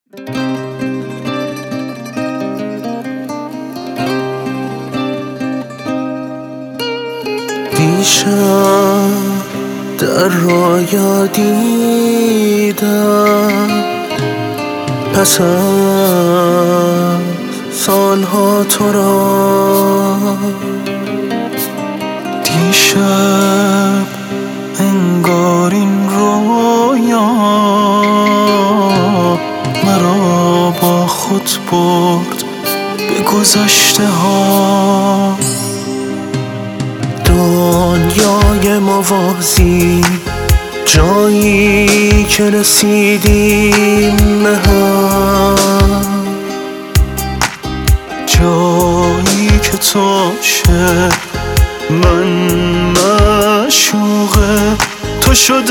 دیشب در رویا دیدم پس از سالها تو را. دیشب انگار این رویا مرا با خود برد به گذشته ها. دنیای موازی، جایی که رسیدیم به هم، جایی که تو عاشق من معشوق تو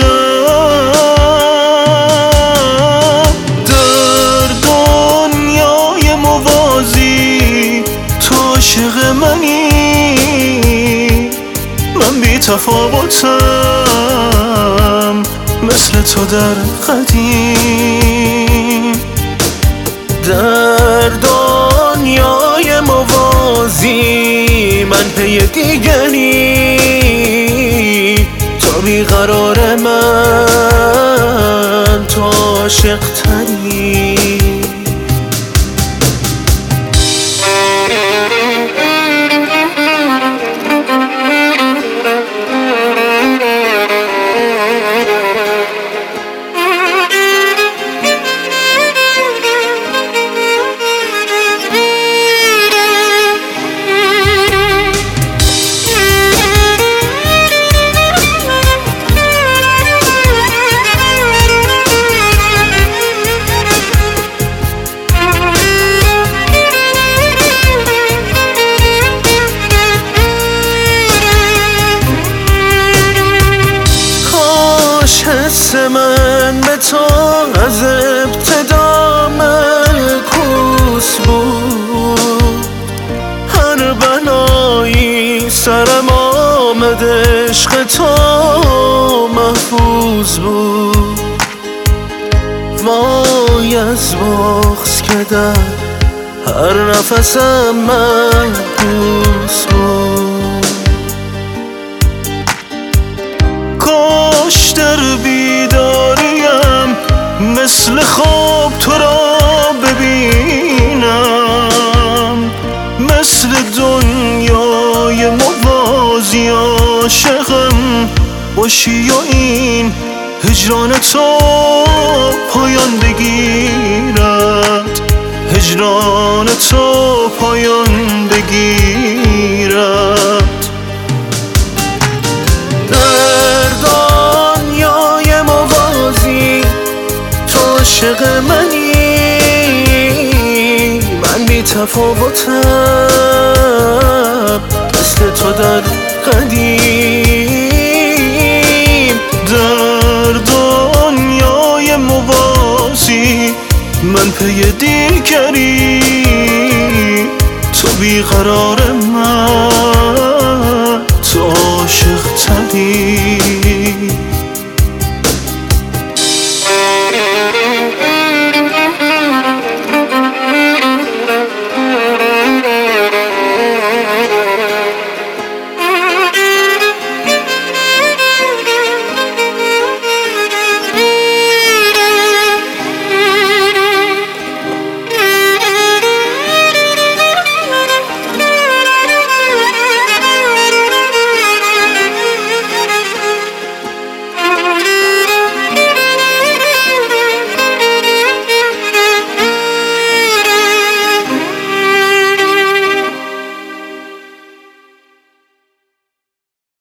شدم. در دنیای موازی تو عاشق منی، من بی تفاوتم مثل تو در قدیم. در دنیای موازی من پی دیگری، تو بیقرار من تو عاشق تری. حس من به تو از ابتدا معکوس بود، هر بلایی سرم آمد عشق تو محفوظ بود. وای از بغض که در هر نفسم محبوس بود. کاش در بیداریم مثل خواب تو را ببینم، مثل دنیای موازی عاشقم باشی و این هجران تو پایان بگیرد، هجران تو پایان بگیرد. عاشق منی، من بی تفاوتم مثل تو در قدیم. در دنیای موازی من پی دیگری، تو بیقرار من تو عاشق تری.